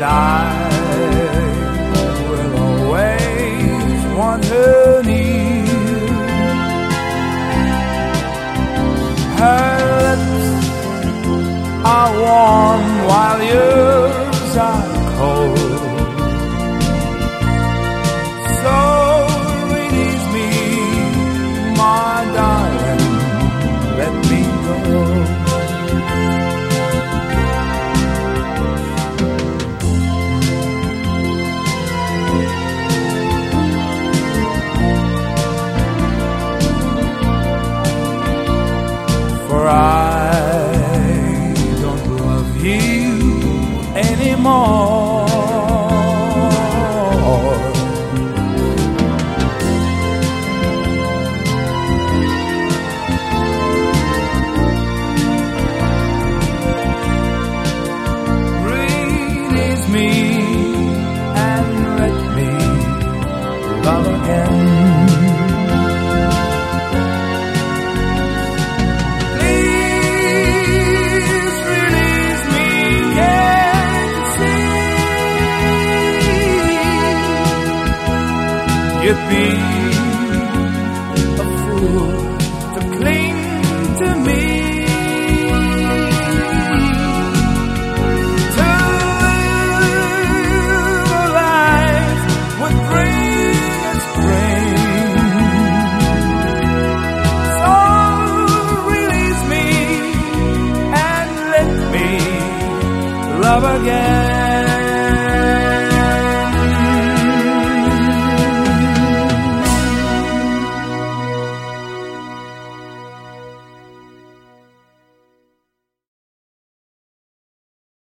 I will always want her near. Her lips are warm while yours are cold. So release me, my darling, let me go. For I don't love you anymore. Release me and let me love again. You'd be a fool to cling to me, to live a life would bring its spring. So release me and let me love again.